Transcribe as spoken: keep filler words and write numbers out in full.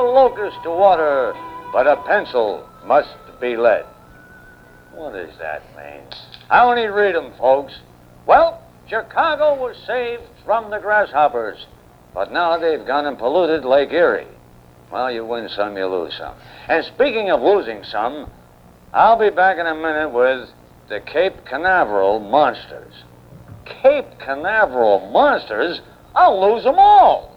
locust to water, but a pencil must be lead. What does that mean? I only read 'em, folks. Well, Chicago was saved from the grasshoppers, but now they've gone and polluted Lake Erie. Well, you win some, you lose some. And speaking of losing some, I'll be back in a minute with the Cape Canaveral Monsters. Cape Canaveral Monsters? I'll lose them all.